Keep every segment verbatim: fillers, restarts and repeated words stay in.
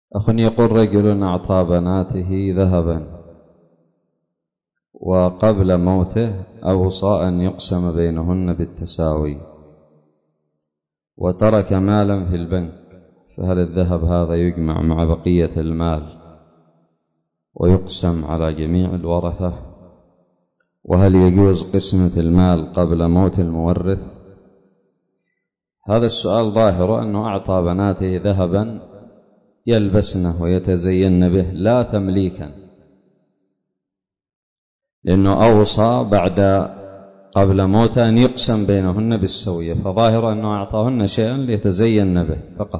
أخ يقول رجل أعطى بناته ذهبا وقبل موته أوصى أن يقسم بينهن بالتساوي وترك مالا في البنك، فهل الذهب هذا يجمع مع بقية المال ويقسم على جميع الورثة؟ وهل يجوز قسمة المال قبل موت المورث؟ هذا السؤال ظاهر أنه أعطى بناته ذهبا يلبسنه ويتزين به لا تمليكا، لأنه أوصى بعد قبل موته أن يقسم بينهن بالسوية، فظاهر أنه أعطاهن شيئا ليتزين به فقط.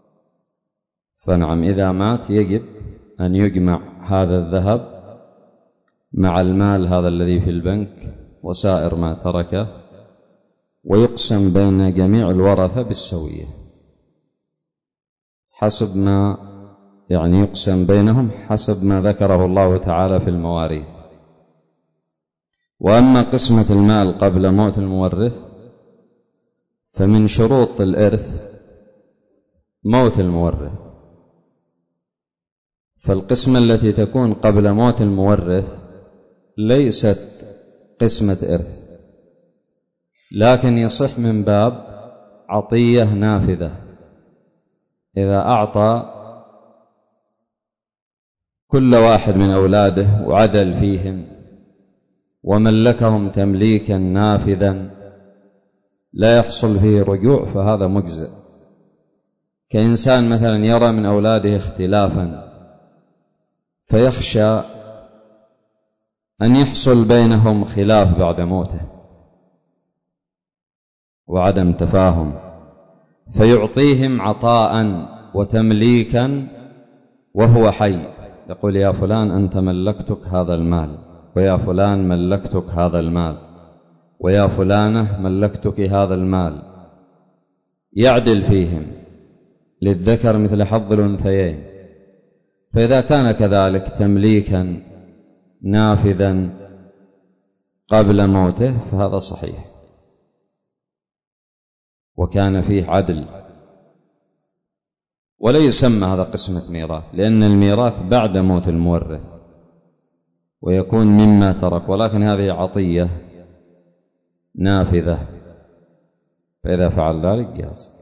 فنعم إذا مات يجب أن يجمع هذا الذهب مع المال هذا الذي في البنك وسائر ما تركه ويقسم بين جميع الورثة بالسوية حسب ما يعني يقسم بينهم حسب ما ذكره الله تعالى في المواريث. وأما قسمة المال قبل موت المورث فمن شروط الإرث موت المورث، فالقسمة التي تكون قبل موت المورث ليست قسمة إرث، لكن يصح من باب عطية نافذة. إذا أعطى كل واحد من أولاده وعدل فيهم وملكهم تمليكا نافذا لا يحصل فيه رجوع فهذا مجزئ. كإنسان مثلا يرى من أولاده اختلافا فيخشى أن يحصل بينهم خلاف بعد موته وعدم تفاهم، فيعطيهم عطاء وتمليكا وهو حي، يقول يا فلان أنت ملكتك هذا المال، ويا فلان ملكتك هذا المال، ويا فلانة ملكتك هذا المال، يعدل فيهم للذكر مثل حظ الأنثيين. فإذا كان كذلك تمليكا نافذا قبل موته فهذا صحيح وكان فيه عدل، ولا يسمى هذا قسمة ميراث، لأن الميراث بعد موت المورث ويكون مما ترك، ولكن هذه عطية نافذة، فإذا فعل ذلك جاز.